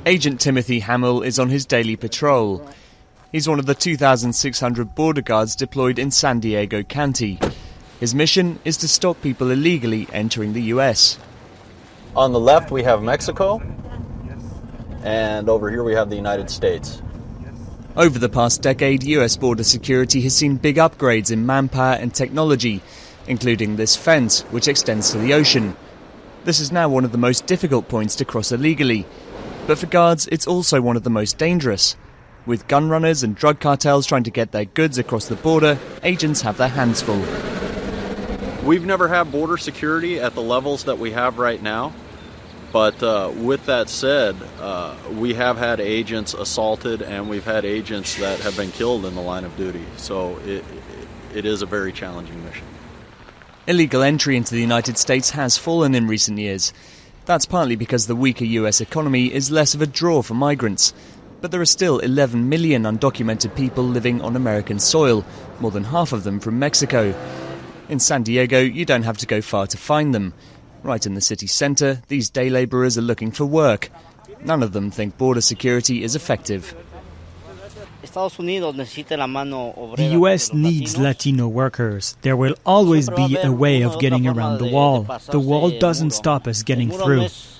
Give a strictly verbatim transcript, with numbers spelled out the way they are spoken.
Agent Timothy Hamill is on his daily patrol. He's one of the two thousand six hundred border guards deployed in San Diego County. His mission is to stop people illegally entering the U S. On the left we have Mexico, and over here we have the United States. Over the past decade, U S border security has seen big upgrades in manpower and technology, including this fence, which extends to the ocean. This is now one of the most difficult points to cross illegally. But for guards, it's also one of the most dangerous. With gun runners and drug cartels trying to get their goods across the border, agents have their hands full. We've never had border security at the levels that we have right now. But uh, with that said, uh, we have had agents assaulted and we've had agents that have been killed in the line of duty. So it, it is a very challenging mission. Illegal entry into the United States has fallen in recent years. That's partly because the weaker U S economy is less of a draw for migrants. But there are still eleven million undocumented people living on American soil, more than half of them from Mexico. In San Diego, you don't have to go far to find them. Right in the city centre, these day labourers are looking for work. None of them think border security is effective. The U S needs Latino workers. There will always be a way of getting around the wall. The wall doesn't stop us getting through.